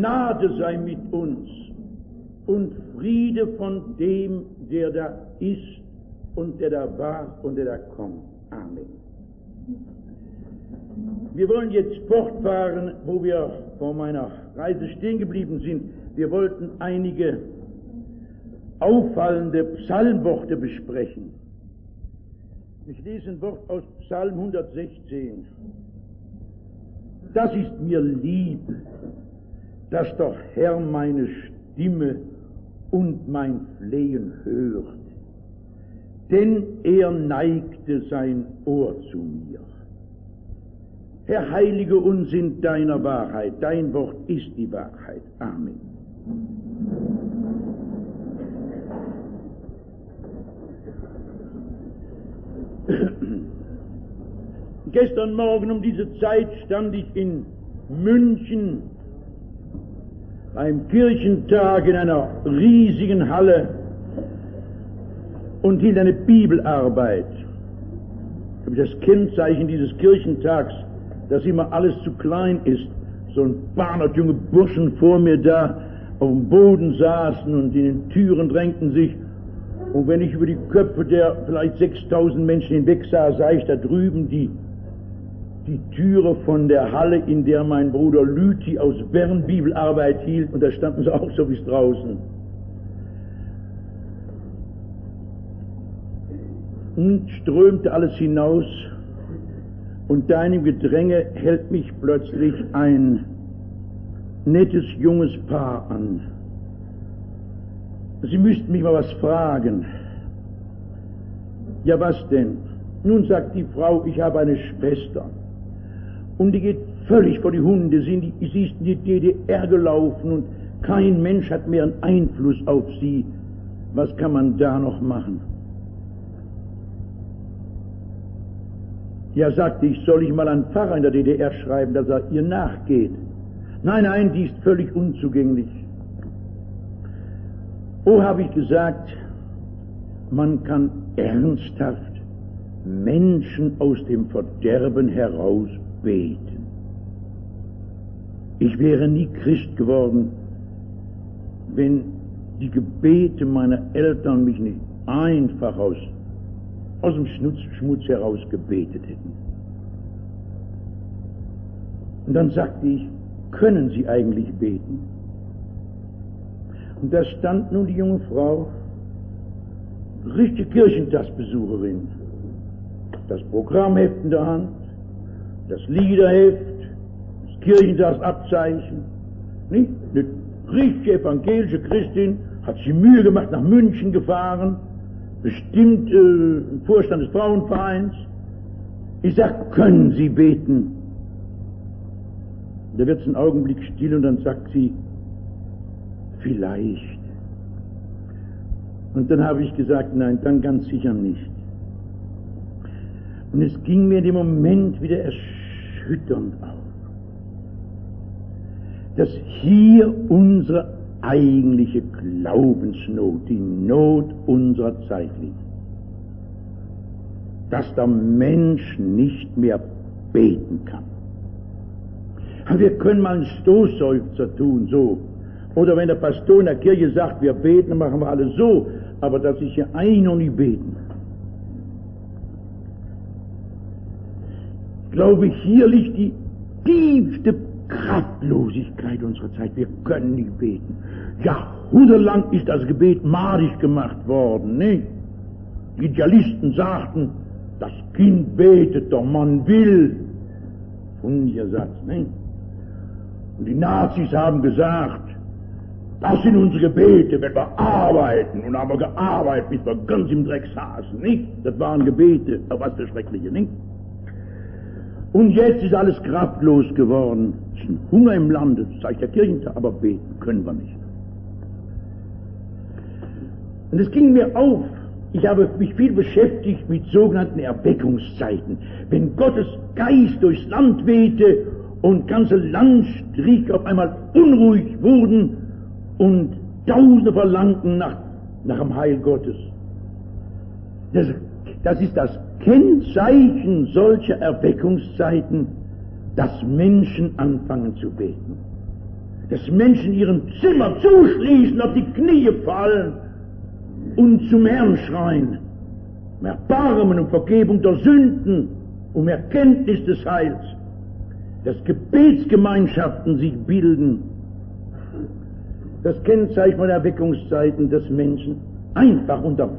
Gnade sei mit uns und Friede von dem, der da ist und der da war und der da kommt. Amen. Wir wollen jetzt fortfahren, wo wir vor meiner Reise stehen geblieben sind. Wir wollten einige auffallende Psalmworte besprechen. Ich lese ein Wort aus Psalm 116. Das ist mir lieb, dass der Herr meine Stimme und mein Flehen hört, denn er neigte sein Ohr zu mir. Herr, heilige uns in deiner Wahrheit, dein Wort ist die Wahrheit. Amen. Gestern Morgen um diese Zeit stand ich in München beim Kirchentag in einer riesigen Halle und hielt eine Bibelarbeit. Das Kennzeichen dieses Kirchentags, dass immer alles zu klein ist. So ein paar junge Burschen vor mir da auf dem Boden saßen und in den Türen drängten sich. Und wenn ich über die Köpfe der vielleicht 6000 Menschen hinweg sah, sah ich da drüben die Türe von der Halle, in der mein Bruder Lüthi aus Bern Bibelarbeit hielt, und da standen sie auch so wie draußen. Und strömte alles hinaus, und da in dem Gedränge hält mich plötzlich ein nettes junges Paar an. Sie müssten mich mal was fragen. Ja, was denn? Nun, sagt die Frau, ich habe eine Schwester. Und die geht völlig vor die Hunde. Sie ist in die DDR gelaufen und kein Mensch hat mehr einen Einfluss auf sie. Was kann man da noch machen? Ja, sagte ich, soll ich mal an Pfarrer in der DDR schreiben, dass er ihr nachgeht? Nein, die ist völlig unzugänglich. Oh, habe ich gesagt, man kann ernsthaft Menschen aus dem Verderben heraus beten. Ich wäre nie Christ geworden, wenn die Gebete meiner Eltern mich nicht einfach aus dem Schmutz heraus gebetet hätten. Und dann sagte ich, können Sie eigentlich beten? Und da stand nun die junge Frau, richtige Kirchentagsbesucherin, das Programmheft in der Hand, das Liederheft, das Kirchentagsabzeichen, nicht? Eine richtige evangelische Christin, hat sich Mühe gemacht, nach München gefahren, bestimmt im Vorstand des Frauenvereins. Ich sag, können Sie beten? Da wird es einen Augenblick still und dann sagt sie, vielleicht. Und dann habe ich gesagt, nein, dann ganz sicher nicht. Und es ging mir in dem Moment wieder erschütternd auf, dass hier unsere eigentliche Glaubensnot, die Not unserer Zeit liegt. Dass der Mensch nicht mehr beten kann. Aber wir können mal einen Stoßseufzer tun, so. Oder wenn der Pastor in der Kirche sagt, wir beten, dann machen wir alle so. Aber dass ich hier eigentlich noch nicht beten. Ich glaube, hier liegt die tiefste Kraftlosigkeit unserer Zeit. Wir können nicht beten. Jahrhundertelang ist das Gebet madig gemacht worden, nicht? Die Idealisten sagten, das Kind betet, der Mann will. Wunderlicher Satz, nicht? Und die Nazis haben gesagt, das sind unsere Gebete, wenn wir arbeiten. Und haben wir gearbeitet, bis wir ganz im Dreck saßen, nicht? Das waren Gebete, aber was für Schreckliche, nicht? Und jetzt ist alles kraftlos geworden. Es ist ein Hunger im Lande, das zeigt der Kirchentag, aber beten können wir nicht. Und es ging mir auf, ich habe mich viel beschäftigt mit sogenannten Erweckungszeiten. Wenn Gottes Geist durchs Land wehte und ganze Landstriche auf einmal unruhig wurden und Tausende verlangten nach dem Heil Gottes. Das ist das Kennzeichen solcher Erweckungszeiten, dass Menschen anfangen zu beten. dass Menschen ihren Zimmer zuschließen, auf die Knie fallen und zum Herrn schreien, um Erbarmen und Vergebung der Sünden, um Erkenntnis des Heils, dass Gebetsgemeinschaften sich bilden. Das Kennzeichen von Erweckungszeiten des Menschen einfach unterm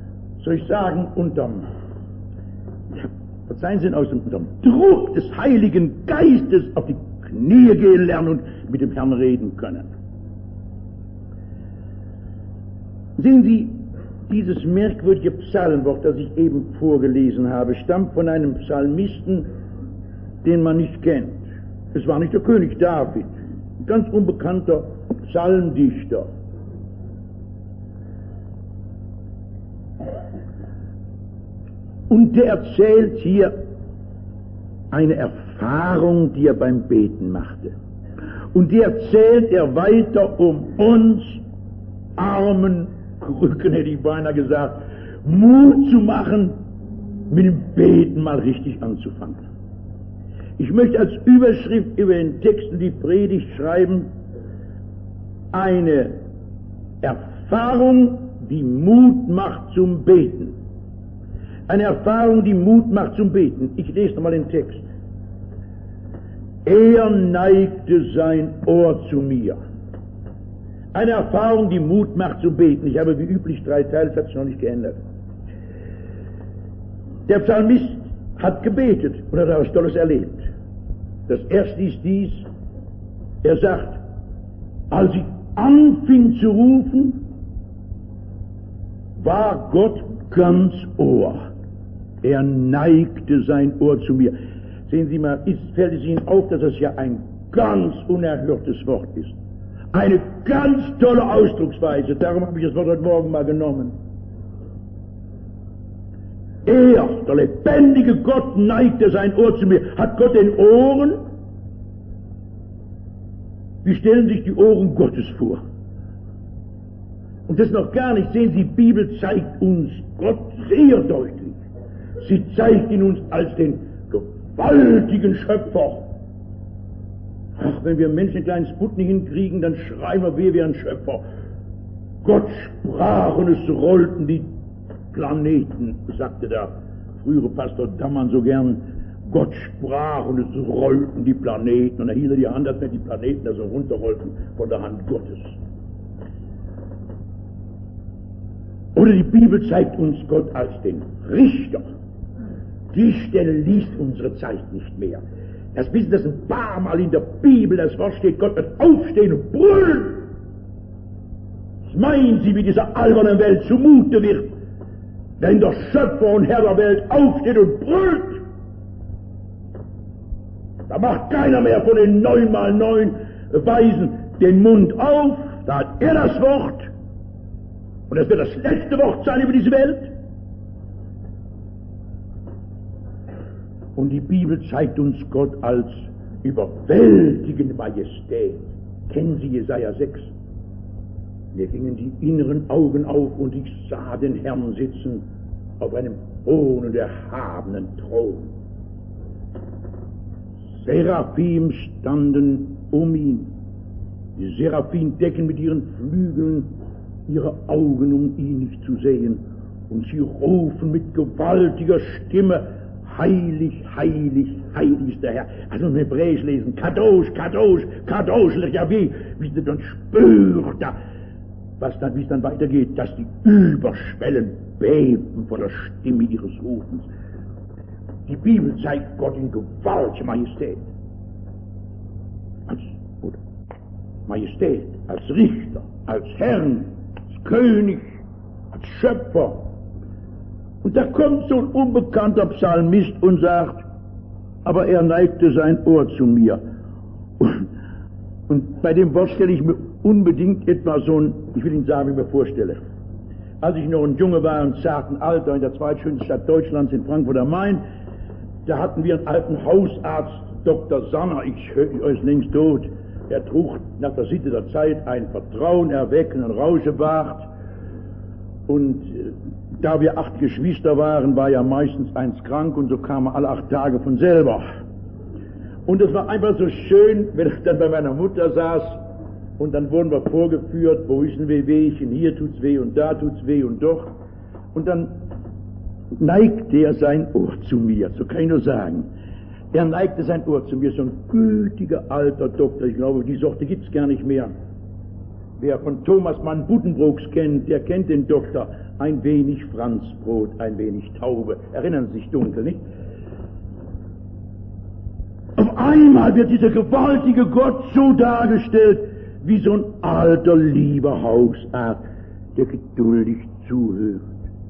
Druck des Heiligen Geistes auf die Knie gehen lernen und mit dem Herrn reden können. Sehen Sie, dieses merkwürdige Psalmwort, das ich eben vorgelesen habe, stammt von einem Psalmisten, den man nicht kennt. Es war nicht der König David, ein ganz unbekannter Psalmdichter. Und der erzählt hier eine Erfahrung, die er beim Beten machte. Und die erzählt er weiter, um uns armen Krücken, hätte ich beinahe gesagt, Mut zu machen, mit dem Beten mal richtig anzufangen. Ich möchte als Überschrift über den Text und die Predigt schreiben, eine Erfahrung, die Mut macht zum Beten. Eine Erfahrung, die Mut macht zum Beten. Ich lese nochmal den Text. Er neigte sein Ohr zu mir. Eine Erfahrung, die Mut macht zum Beten. Ich habe wie üblich 3 Teile, das hat sich noch nicht geändert. Der Psalmist hat gebetet und hat etwas Tolles erlebt. Das erste ist dies, er sagt, als ich anfing zu rufen, war Gott ganz Ohr. Er neigte sein Ohr zu mir. Sehen Sie mal, fällt es Ihnen auf, dass das ja ein ganz unerhörtes Wort ist. Eine ganz tolle Ausdrucksweise, darum habe ich das Wort heute Morgen mal genommen. Er, der lebendige Gott, neigte sein Ohr zu mir. Hat Gott den Ohren? Wie stellen sich die Ohren Gottes vor? Und das noch gar nicht. Sehen Sie, die Bibel zeigt uns Gott sehr deutlich. Sie zeigt ihn uns als den gewaltigen Schöpfer. Ach, wenn wir Menschen einen kleinen Sputnik hinkriegen, dann schreien wir wären Schöpfer. Gott sprach und es rollten die Planeten, sagte der frühere Pastor Dammann so gern. Gott sprach und es rollten die Planeten. Und er hielt die Hand, als wenn die Planeten da so runterrollten von der Hand Gottes. Oder die Bibel zeigt uns Gott als den Richter. Die Stelle liest unsere Zeit nicht mehr. Das wissen das ein paar Mal in der Bibel, das Wort steht, Gott wird aufstehen und brüllen. Was meinen Sie, wie dieser albernen Welt zumute wird, wenn der Schöpfer und Herr der Welt aufsteht und brüllt? Da macht keiner mehr von den 9x9 Weisen den Mund auf, da hat er das Wort. Und das wird das letzte Wort sein über diese Welt. Und die Bibel zeigt uns Gott als überwältigende Majestät. Kennen Sie Jesaja 6? Mir gingen die inneren Augen auf und ich sah den Herrn sitzen auf einem hohen und erhabenen Thron. Seraphim standen um ihn. Die Seraphim decken mit ihren Flügeln ihre Augen, um ihn nicht zu sehen. Und sie rufen mit gewaltiger Stimme, heilig, heilig, heilig ist der Herr. Also im Hebräisch lesen, Kadosh, Kadosh, Kadosh, ja wie sie dann spürt, wie es dann weitergeht, dass die Überschwellen beben vor der Stimme ihres Rufens. Die Bibel zeigt Gott in gewaltiger Majestät. Majestät, als Richter, als Herrn, als König, als Schöpfer. Und da kommt so ein unbekannter Psalmist und sagt, aber er neigte sein Ohr zu mir. Und bei dem Wort stelle ich mir unbedingt etwa so ein, ich will Ihnen sagen, wie ich mir vorstelle. Als ich noch ein Junge war, im zarten Alter, in der zweitschönsten Stadt Deutschlands, in Frankfurt am Main, da hatten wir einen alten Hausarzt, Dr. Sanner, er ist längst tot. Er trug nach der Sitte der Zeit ein Vertrauen erwecken und Rauschebart. Und da wir 8 Geschwister waren, war ja meistens eins krank und so kam er alle 8 Tage von selber. Und es war einfach so schön, wenn er dann bei meiner Mutter saß Und dann wurden wir vorgeführt, wo ist ein Wehwehchen, hier tut's weh und da tut's weh und doch. Und dann neigte er sein Ohr zu mir, so kann ich nur sagen. Er neigte sein Ohr zu mir, so ein gütiger alter Doktor, ich glaube, die Sorte gibt's gar nicht mehr. Wer von Thomas Mann Buddenbrooks kennt, der kennt den Doktor. Ein wenig Franzbrot, ein wenig Taube. Erinnern Sie sich dunkel, nicht? Auf einmal wird dieser gewaltige Gott so dargestellt, wie so ein alter, lieber Hausarzt, der geduldig zuhört.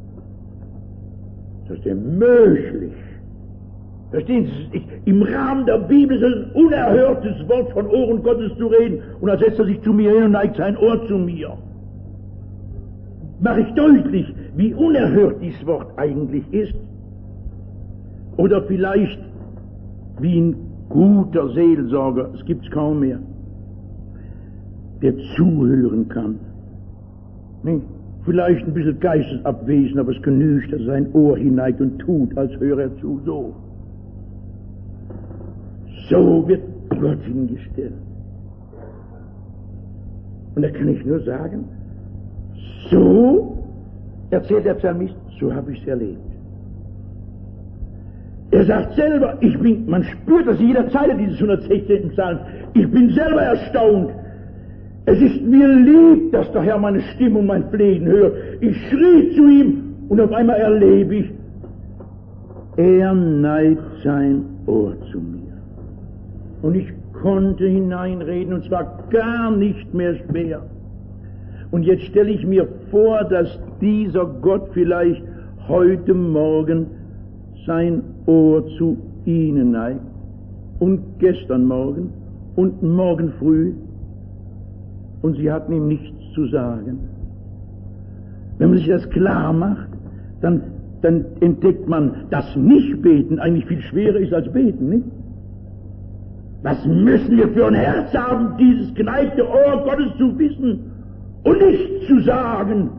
Das ist ja möglich. Verstehen Sie, im Rahmen der Bibel ist es ein unerhörtes Wort von Ohren Gottes zu reden, und dann setzt er sich zu mir hin und neigt sein Ohr zu mir. Mache ich deutlich, wie unerhört dieses Wort eigentlich ist? Oder vielleicht wie ein guter Seelsorger, es gibt's kaum mehr, der zuhören kann. Nicht? Vielleicht ein bisschen geistesabwesend, aber es genügt, dass er sein Ohr hineigt und tut, als höre er zu, so. So wird Gott hingestellt. Und da kann ich nur sagen, so, erzählt der Psalmist, so habe ich es erlebt. Er sagt selber, man spürt das in jeder Zeile dieses 116. Psalms, ich bin selber erstaunt. Es ist mir lieb, dass der Herr meine Stimme und mein Flehen hört. Ich schrie zu ihm und auf einmal erlebe ich, er neigt sein Ohr zu mir. Und ich konnte hineinreden, und zwar gar nicht mehr schwer. Und jetzt stelle ich mir vor, dass dieser Gott vielleicht heute Morgen sein Ohr zu Ihnen neigt. Und gestern Morgen und morgen früh. Und Sie hatten ihm nichts zu sagen. Wenn man sich das klar macht, dann entdeckt man, dass Nicht-Beten eigentlich viel schwerer ist als Beten, nicht? Was müssen wir für ein Herz haben, dieses geneigte Ohr Gottes zu wissen und nichts zu sagen?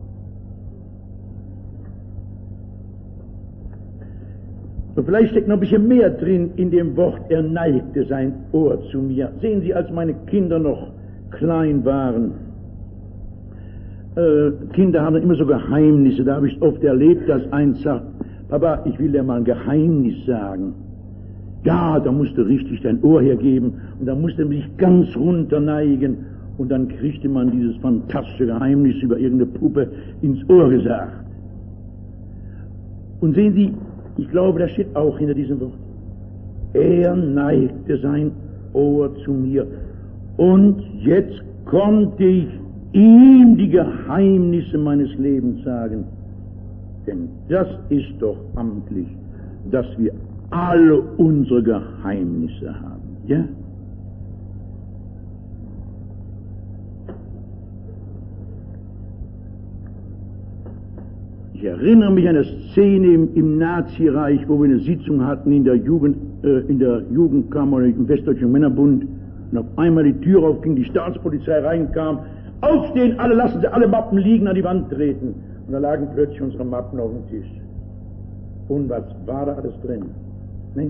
Und vielleicht steckt noch ein bisschen mehr drin in dem Wort, er neigte sein Ohr zu mir. Sehen Sie, als meine Kinder noch klein waren, Kinder haben immer so Geheimnisse, da habe ich oft erlebt, dass eins sagt, Papa, ich will dir mal ein Geheimnis sagen. Ja, da musst du richtig dein Ohr hergeben und da musst du dich ganz runter neigen und dann kriegte man dieses fantastische Geheimnis über irgendeine Puppe ins Ohr gesagt. Und sehen Sie, ich glaube, das steht auch hinter diesem Wort. Er neigte sein Ohr zu mir und jetzt konnte ich ihm die Geheimnisse meines Lebens sagen. Denn das ist doch amtlich, dass wir alle unsere Geheimnisse haben, ja? Ich erinnere mich an eine Szene im Nazireich, wo wir eine Sitzung hatten in der Jugendkammer oder im Westdeutschen Männerbund, und auf einmal die Tür aufging, die Staatspolizei reinkam, aufstehen, alle, lassen Sie alle Mappen liegen, an die Wand treten. Und da lagen plötzlich unsere Mappen auf dem Tisch. Und was war da alles drin? Nee?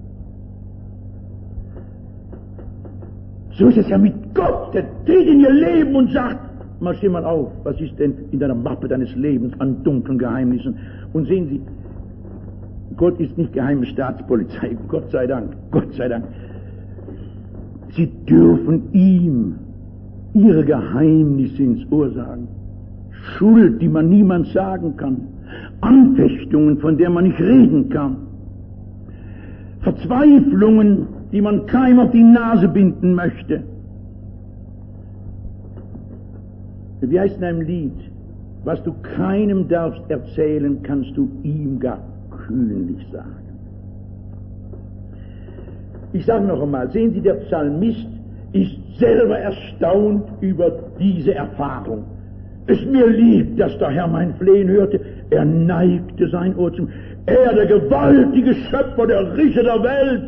So ist es ja mit Gott, der tritt in ihr Leben und sagt, mal steh mal auf, was ist denn in deiner Mappe deines Lebens an dunklen Geheimnissen? Und sehen Sie, Gott ist nicht geheime Staatspolizei, Gott sei Dank, Gott sei Dank. Sie dürfen ihm ihre Geheimnisse ins Ohr sagen. Schuld, die man niemand sagen kann. Anfechtungen, von der man nicht reden kann. Verzweiflungen, die man keinem auf die Nase binden möchte. Wie heißt in einem Lied, was du keinem darfst erzählen, kannst du ihm gar kühnlich sagen. Ich sage noch einmal, sehen Sie, der Psalmist ist selber erstaunt über diese Erfahrung. Es mir lieb, dass der Herr mein Flehen hörte. Er neigte sein Ohr zum. Er, der gewaltige Schöpfer, der Richter der Welt,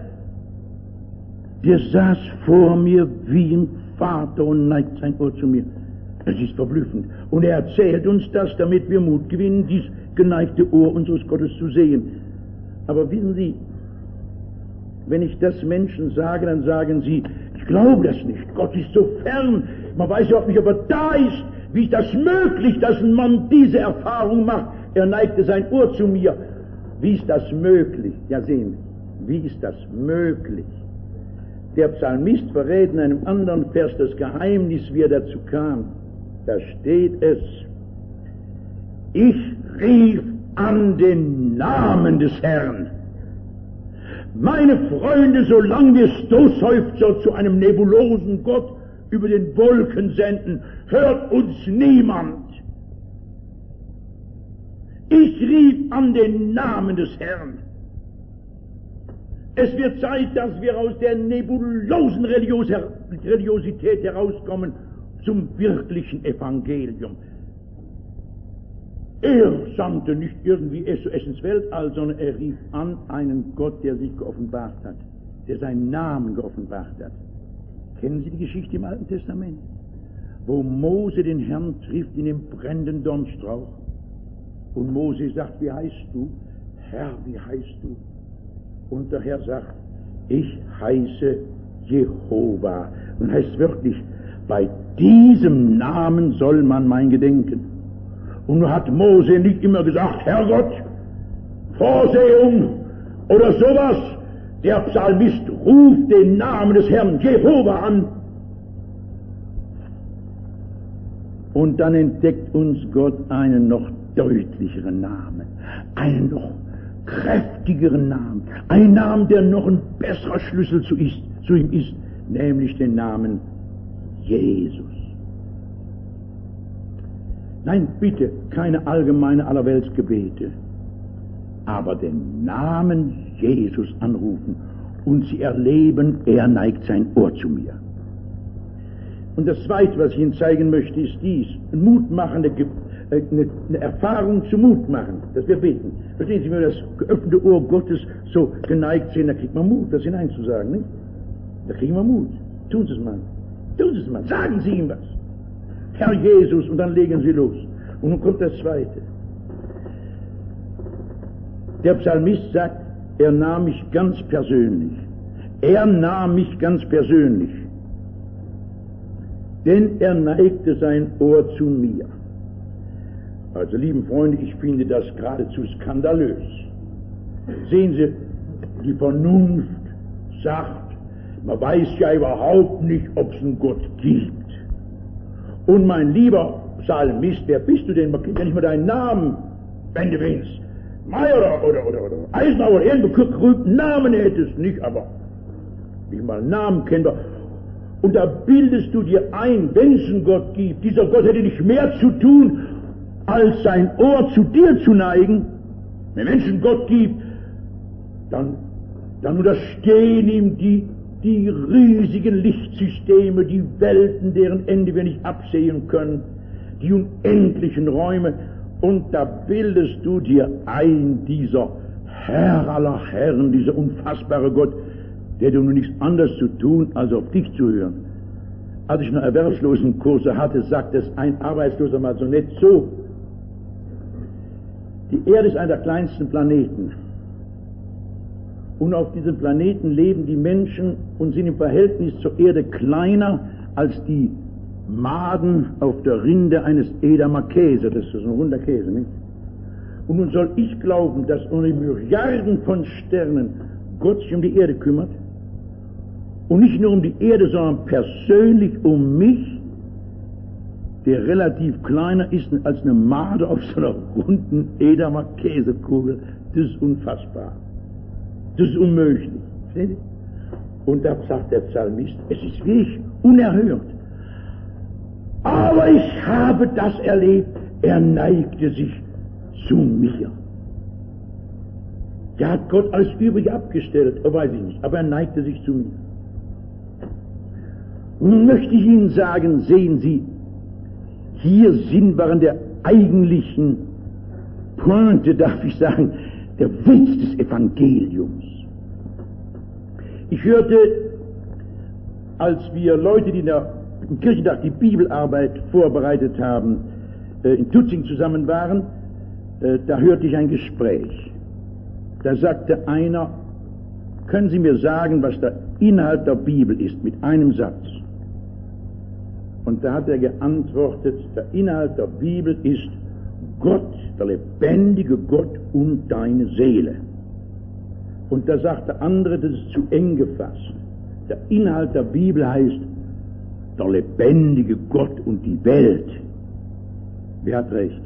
der saß vor mir wie ein Vater und neigt sein Ohr zu mir. Es ist verblüffend. Und er erzählt uns das, damit wir Mut gewinnen, dies geneigte Ohr unseres Gottes zu sehen. Aber wissen Sie, wenn ich das Menschen sage, dann sagen sie, ich Ich glaube das nicht. Gott ist so fern. Man weiß überhaupt nicht, ob er da ist. Wie ist das möglich, dass ein Mann diese Erfahrung macht? Er neigte sein Ohr zu mir. Wie ist das möglich? Ja, sehen, wie ist das möglich? Der Psalmist verrät in einem anderen Vers das Geheimnis, wie er dazu kam. Da steht es: Ich rief an den Namen des Herrn. Meine Freunde, solange wir Stoßseufzer zu einem nebulosen Gott über den Wolken senden, hört uns niemand. Ich rief an den Namen des Herrn. Es wird Zeit, dass wir aus der nebulosen Religiosität herauskommen zum wirklichen Evangelium. Er sandte nicht irgendwie SOS ins Weltall, sondern er rief an einen Gott, der sich geoffenbart hat, der seinen Namen geoffenbart hat. Kennen Sie die Geschichte im Alten Testament? Wo Mose den Herrn trifft in dem brennenden Dornstrauch. Und Mose sagt: Wie heißt du? Herr, wie heißt du? Und der Herr sagt: Ich heiße Jehova. Und heißt wörtlich: Bei diesem Namen soll man mein gedenken. Und nun hat Mose nicht immer gesagt: Herrgott, Vorsehung oder sowas. Der Psalmist ruft den Namen des Herrn Jehova an. Und dann entdeckt uns Gott einen noch deutlicheren Namen, einen noch kräftigeren Namen, einen Namen, der noch ein besserer Schlüssel zu ihm ist, nämlich den Namen Jesus. Nein, bitte, keine allgemeine Allerweltsgebete, aber den Namen Jesus anrufen und Sie erleben, er neigt sein Ohr zu mir. Und das Zweite, was ich Ihnen zeigen möchte, ist dies: eine Erfahrung zum Mut machen, dass wir beten. Verstehen Sie, wenn wir das geöffnete Ohr Gottes so geneigt sehen, da kriegt man Mut, das hineinzusagen, nicht? Da kriegen wir Mut. Tun Sie es mal. Tun Sie es mal. Sagen Sie ihm was. Herr Jesus, und dann legen Sie los. Und nun kommt das Zweite. Der Psalmist sagt, er nahm mich ganz persönlich. Er nahm mich ganz persönlich. Denn er neigte sein Ohr zu mir. Also, lieben Freunde, ich finde das geradezu skandalös. Sehen Sie, die Vernunft sagt, man weiß ja überhaupt nicht, ob es einen Gott gibt. Und mein lieber Psalmist, wer bist du denn? Man kennt ja nicht mal deinen Namen, wenn du willst. Mai oder Eisenhower oder irgendeinen berühmten Namen hättest, nicht, aber nicht mal einen Namen kennen wir. Und da bildest du dir ein, wenn es einen Gott gibt, dieser Gott hätte nicht mehr zu tun, als sein Ohr zu dir zu neigen. Wenn es einen Gott gibt, dann unterstehen ihm die riesigen Lichtsysteme, die Welten, deren Ende wir nicht absehen können, die unendlichen Räume, und da bildest du dir ein, dieser Herr aller Herren, dieser unfassbare Gott, der dir nun nichts anderes zu tun, als auf dich zu hören. Als ich noch Erwerbslosenkurse hatte, sagte es ein Arbeitsloser mal so nett so: Die Erde ist einer der kleinsten Planeten. Und auf diesem Planeten leben die Menschen und sind im Verhältnis zur Erde kleiner als die Maden auf der Rinde eines Edamer Käse. Das ist ein runder Käse, nicht? Und nun soll ich glauben, dass unter Milliarden von Sternen Gott sich um die Erde kümmert? Und nicht nur um die Erde, sondern persönlich um mich, der relativ kleiner ist als eine Made auf so einer runden Edamer Käsekugel. Das ist unfassbar. Das ist unmöglich. Und da sagt der Psalmist, es ist wirklich unerhört. Aber ich habe das erlebt, er neigte sich zu mir. Der hat Gott alles Übrige abgestellt, weiß ich nicht, aber er neigte sich zu mir. Und nun möchte ich Ihnen sagen, sehen Sie, hier sind wir an der eigentlichen Pointe, darf ich sagen, der Witz des Evangeliums. Ich hörte, als wir Leute, die im Kirchentag die Bibelarbeit vorbereitet haben, in Tutzing zusammen waren, da hörte ich ein Gespräch. Da sagte einer, Können Sie mir sagen, was der Inhalt der Bibel ist, mit einem Satz? Und da hat er geantwortet, der Inhalt der Bibel ist Gott, der lebendige Gott und deine Seele. Und da sagt der andere, das ist zu eng gefasst. Der Inhalt der Bibel heißt der lebendige Gott und die Welt. Wer hat recht?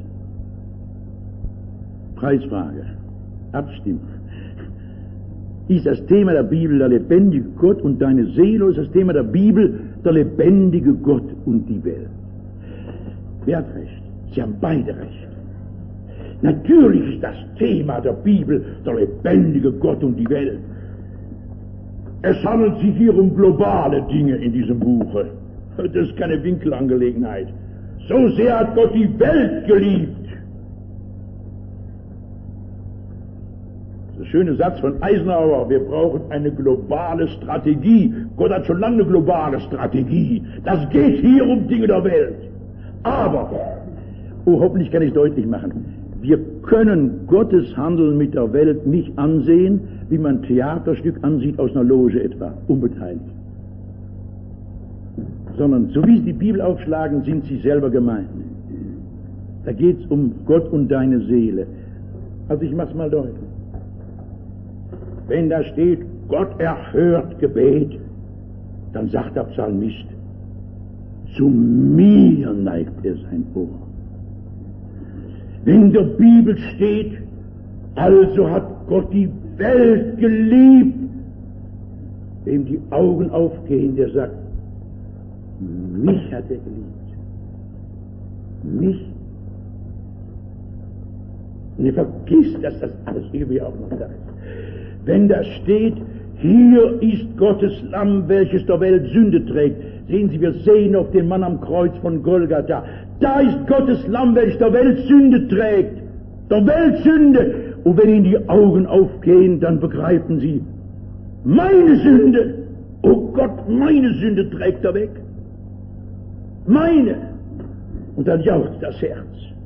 Preisfrage. Abstimmen. Ist das Thema der Bibel der lebendige Gott und deine Seele, oder ist das Thema der Bibel der lebendige Gott und die Welt? Wer hat recht? Sie haben beide recht. Natürlich ist das Thema der Bibel der lebendige Gott und die Welt. Es handelt sich hier um globale Dinge in diesem Buche. Das ist keine Winkelangelegenheit. So sehr hat Gott die Welt geliebt. Der schöne Satz von Eisenhower, wir brauchen eine globale Strategie. Gott hat schon lange eine globale Strategie. Das geht hier um Dinge der Welt. Aber, hoffentlich kann ich es deutlich machen, wir können Gottes Handeln mit der Welt nicht ansehen, wie man ein Theaterstück ansieht aus einer Loge etwa, unbeteiligt. Sondern, so wie Sie die Bibel aufschlagen, sind Sie selber gemeint. Da geht es um Gott und deine Seele. Also ich mach's mal deutlich. Wenn da steht, Gott erhört Gebet, dann sagt der Psalmist, zu mir neigt er sein Ohr. Wenn in der Bibel steht, also hat Gott die Welt geliebt, dem die Augen aufgehen, der sagt, mich hat er geliebt. Mich. Und ihr vergisst, dass das alles irgendwie auch noch da ist. Wenn da steht, hier ist Gottes Lamm, welches der Welt Sünde trägt. Sehen Sie, wir sehen auf den Mann am Kreuz von Golgatha. Da ist Gottes Lamm, welches der Welt Sünde trägt. Der Welt Sünde. Und wenn Ihnen die Augen aufgehen, dann begreifen Sie, meine Sünde, oh Gott, meine Sünde trägt er weg. Meine. Und dann jauchzt das Herz.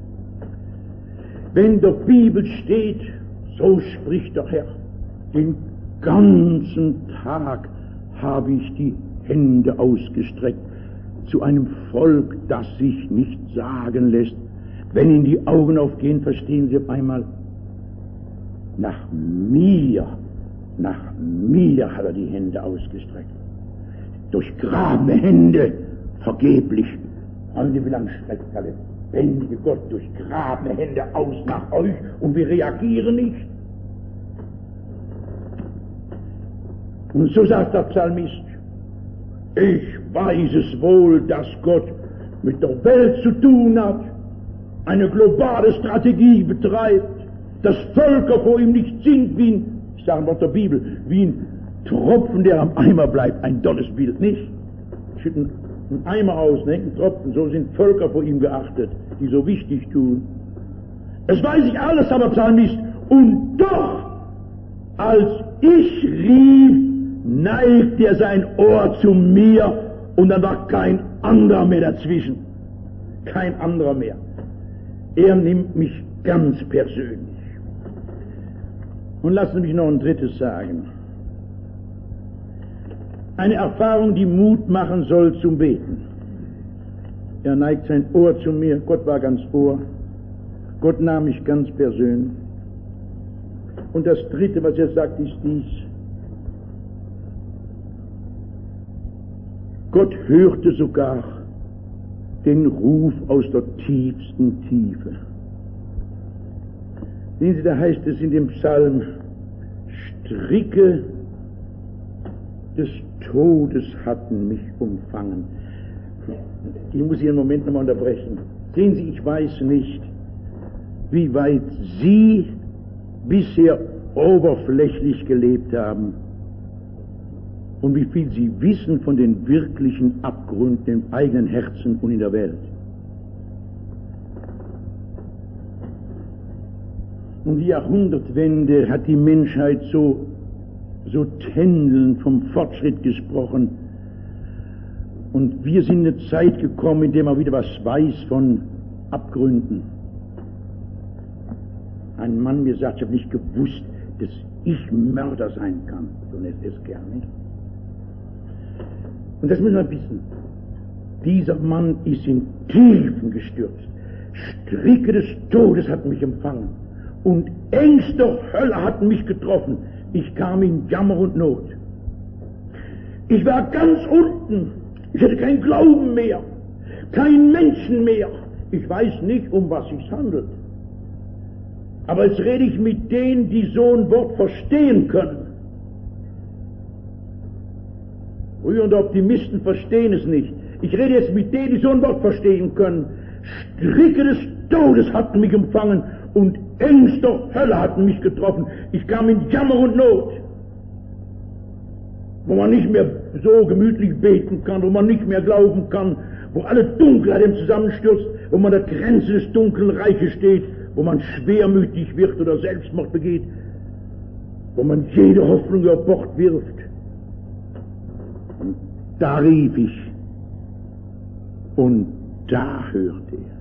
Wenn der Bibel steht, so spricht der Herr, den ganzen Tag habe ich die Hände ausgestreckt zu einem Volk, das sich nicht sagen lässt. Wenn Ihnen die Augen aufgehen, verstehen Sie auf einmal, nach mir hat er die Hände ausgestreckt. Durchgrabene Hände, vergeblich. Wie lange streckt der lebendige Gott durchgrabene Hände aus nach euch und wir reagieren nicht? Und so sagt der Psalmist, ich weiß es wohl, dass Gott mit der Welt zu tun hat, eine globale Strategie betreibt, dass Völker vor ihm nicht sind wie ein, ich sage mal der Bibel, wie ein Tropfen, der am Eimer bleibt, ein dolles Bild, nicht? Schütten einen Eimer aus, einen Tropfen, so sind Völker vor ihm geachtet, die so wichtig tun. Das weiß ich alles, aber Psalmist, und doch, als ich rief, neigt er sein Ohr zu mir und dann war kein anderer mehr dazwischen. Kein anderer mehr. Er nimmt mich ganz persönlich. Und lassen Sie mich noch ein drittes sagen. Eine Erfahrung, die Mut machen soll zum Beten. Er neigt sein Ohr zu mir, Gott war ganz Ohr. Gott nahm mich ganz persönlich. Und das dritte, was er sagt, ist dies. Gott hörte sogar den Ruf aus der tiefsten Tiefe. Sehen Sie, da heißt es in dem Psalm, Stricke des Todes hatten mich umfangen. Ich muss hier einen Moment nochmal unterbrechen. Sehen Sie, ich weiß nicht, wie weit Sie bisher oberflächlich gelebt haben und wie viel Sie wissen von den wirklichen Abgründen im eigenen Herzen und in der Welt. Um die Jahrhundertwende hat die Menschheit so tändelnd vom Fortschritt gesprochen. Und wir sind in eine Zeit gekommen, in der man wieder was weiß von Abgründen. Ein Mann mir sagt, ich habe nicht gewusst, dass ich Mörder sein kann, so ein SS-Kerl, nicht? Und das müssen wir wissen. Dieser Mann ist in Tiefen gestürzt. Stricke des Todes hatten mich empfangen. Und Ängste Hölle hatten mich getroffen. Ich kam in Jammer und Not. Ich war ganz unten. Ich hatte keinen Glauben mehr. Kein Menschen mehr. Ich weiß nicht, um was es handelt. Aber jetzt rede ich mit denen, die so ein Wort verstehen können. Rührende Optimisten verstehen es nicht. Ich rede jetzt mit denen, die so ein Wort verstehen können. Stricke des Todes hatten mich empfangen und Ängste Hölle hatten mich getroffen. Ich kam in Jammer und Not, wo man nicht mehr so gemütlich beten kann, wo man nicht mehr glauben kann, wo alle Dunkelheit ihm zusammenstürzt, wo man an der Grenze des dunklen Reiches steht, wo man schwermütig wird oder Selbstmord begeht, wo man jede Hoffnung über Bord wirft. Und da rief ich, und da hörte er.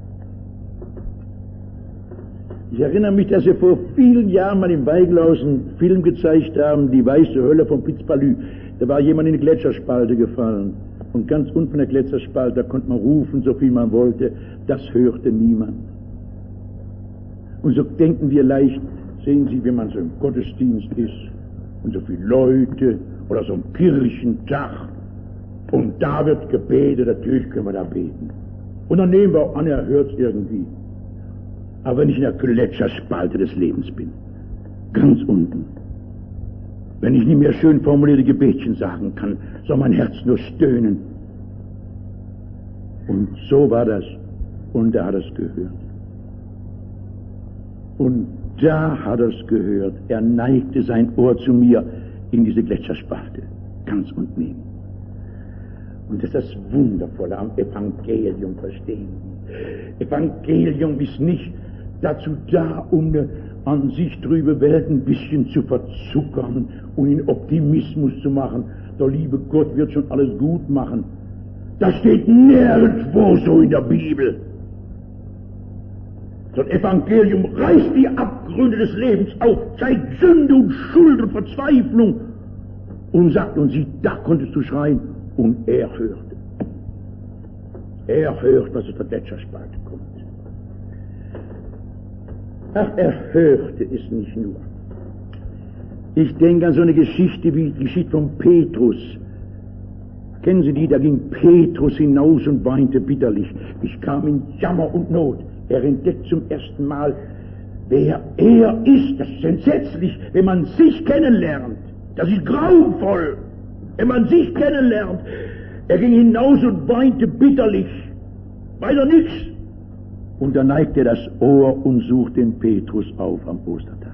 Ich erinnere mich, dass wir vor vielen Jahren mal im Weiglaus einen Film gezeigt haben, Die weiße Hölle von Pitzpalü. Da war jemand in die Gletscherspalte gefallen. Und ganz unten in der Gletscherspalte, da konnte man rufen, so viel man wollte. Das hörte niemand. Und so denken wir leicht, sehen Sie, wenn man so im Gottesdienst ist und so viele Leute oder so ein Kirchentag und da wird gebetet, natürlich können wir da beten. Und dann nehmen wir auch an, er hört es irgendwie. Aber wenn ich in der Gletscherspalte des Lebens bin, ganz unten, wenn ich nicht mehr schön formulierte Gebetchen sagen kann, soll mein Herz nur stöhnen. Und so war das. Und er hat es gehört. Und da hat er es gehört. Er neigte sein Ohr zu mir in diese Gletscherspalte, ganz unten neben. Und das ist das Wundervolle am Evangelium, verstehen Sie. Evangelium ist nicht dazu da, um eine an sich trübe Welt ein bisschen zu verzuckern und in Optimismus zu machen. Der liebe Gott wird schon alles gut machen. Das steht nirgendwo so in der Bibel. Das Evangelium reißt die Abgründe des Lebens auf, zeigt Sünde und Schuld und Verzweiflung und sagt, und sieh, da konntest du schreien. Und er hörte. Er hört, was aus der Gletscherspalte kommt. Ach, er hörte es nicht nur. Ich denke an so eine Geschichte wie die Geschichte von Petrus. Kennen Sie die? Da ging Petrus hinaus und weinte bitterlich. Ich kam in Jammer und Not. Er entdeckt zum ersten Mal, wer er ist. Das ist entsetzlich, wenn man sich kennenlernt. Das ist grauenvoll, wenn man sich kennenlernt. Er ging hinaus und weinte bitterlich. Weiter nichts. Und da neigt er das Ohr und sucht den Petrus auf am Ostertag.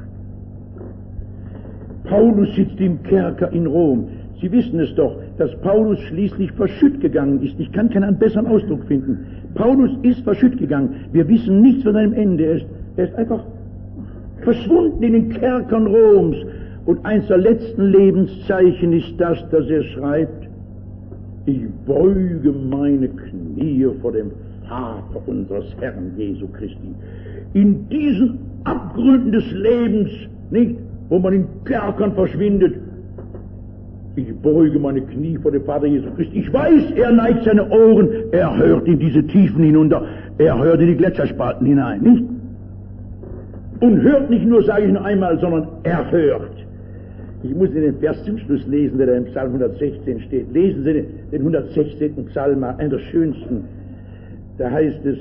Paulus sitzt im Kerker in Rom. Sie wissen es doch, dass Paulus schließlich verschütt gegangen ist. Ich kann keinen besseren Ausdruck finden. Paulus ist verschütt gegangen. Wir wissen nichts von seinem Ende. Er ist einfach verschwunden in den Kerkern Roms. Und eins der letzten Lebenszeichen ist das, dass er schreibt, ich beuge meine Knie vor dem Vater unseres Herrn Jesu Christi. In diesen Abgründen des Lebens, nicht, wo man in Kerkern verschwindet, ich beuge meine Knie vor dem Vater Jesu Christi. Ich weiß, er neigt seine Ohren, er hört in diese Tiefen hinunter, er hört in die Gletscherspalten hinein, nicht? Und hört nicht nur, sage ich nur einmal, sondern er hört. Ich muss Ihnen den Vers zum Schluss lesen, der da im Psalm 116 steht. Lesen Sie den 116. Psalm, einer der schönsten. Da heißt es,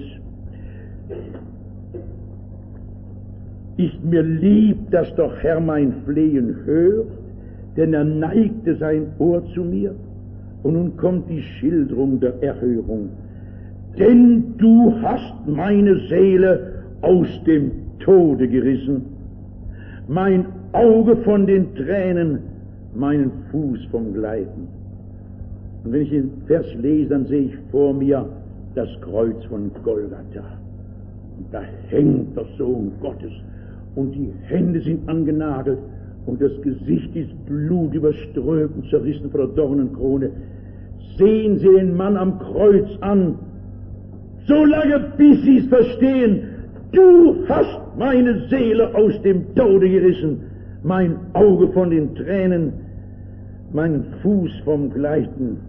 ist mir lieb, dass doch Herr mein Flehen hört, denn er neigte sein Ohr zu mir. Und nun kommt die Schilderung der Erhörung. Denn du hast meine Seele aus dem Tode gerissen, mein Auge von den Tränen, meinen Fuß vom Gleiten. Und wenn ich den Vers lese, dann sehe ich vor mir das Kreuz von Golgatha. Und da hängt der Sohn Gottes und die Hände sind angenagelt und das Gesicht ist blutüberströmt und zerrissen von der Dornenkrone. Sehen Sie den Mann am Kreuz an, so lange bis Sie es verstehen. Du hast meine Seele aus dem Tode gerissen, mein Auge von den Tränen, mein Fuß vom Gleiten.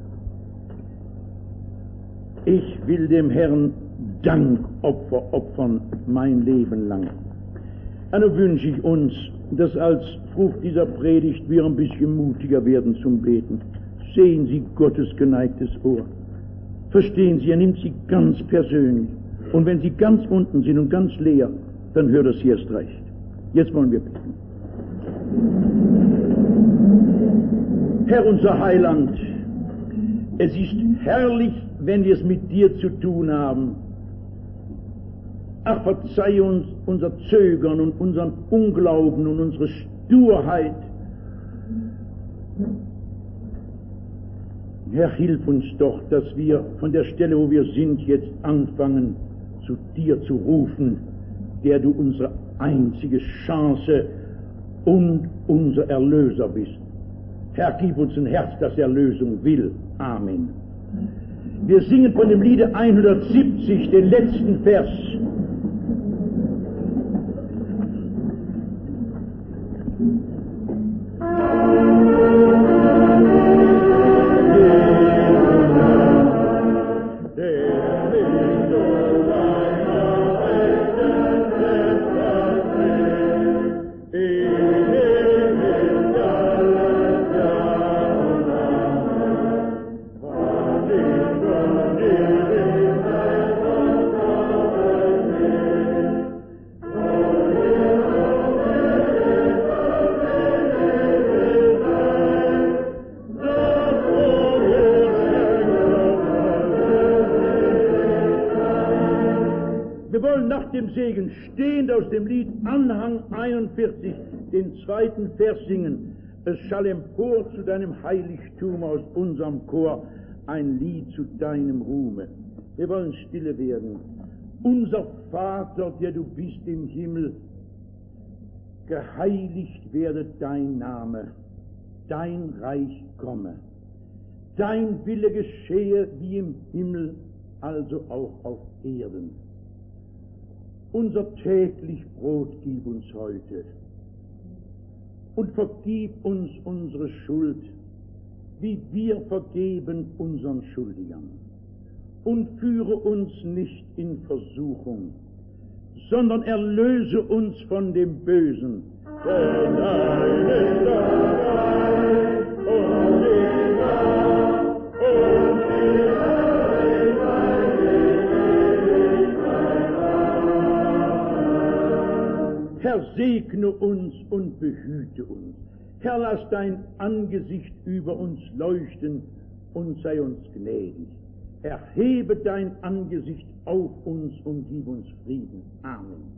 Ich will dem Herrn Dankopfer opfern mein Leben lang. Also wünsche ich uns, dass als Frucht dieser Predigt wir ein bisschen mutiger werden zum Beten. Sehen Sie Gottes geneigtes Ohr. Verstehen Sie, er nimmt Sie ganz persönlich. Und wenn Sie ganz unten sind und ganz leer, dann hört es erst recht. Jetzt wollen wir beten. Herr unser Heiland, es ist herrlich, wenn wir es mit dir zu tun haben. Ach, verzeih uns unser Zögern und unseren Unglauben und unsere Sturheit. Herr, hilf uns doch, dass wir von der Stelle, wo wir sind, jetzt anfangen, zu dir zu rufen, der du unsere einzige Chance und unser Erlöser bist. Herr, gib uns ein Herz, das Erlösung will. Amen. Wir singen von dem Liede 170, den letzten Vers. Segen stehend aus dem Lied Anhang 41, den zweiten Vers singen. Es schall empor zu deinem Heiligtum aus unserem Chor ein Lied zu deinem Ruhme. Wir wollen stille werden. Unser Vater, der du bist im Himmel, geheiligt werde dein Name, dein Reich komme, dein Wille geschehe wie im Himmel, also auch auf Erden. Unser täglich Brot gib uns heute und vergib uns unsere Schuld, wie wir vergeben unseren Schuldigern. Und führe uns nicht in Versuchung, sondern erlöse uns von dem Bösen. Denn dein ist das Reich und die Macht und die Herr, segne uns und behüte uns. Herr, lass dein Angesicht über uns leuchten und sei uns gnädig. Erhebe dein Angesicht auf uns und gib uns Frieden. Amen.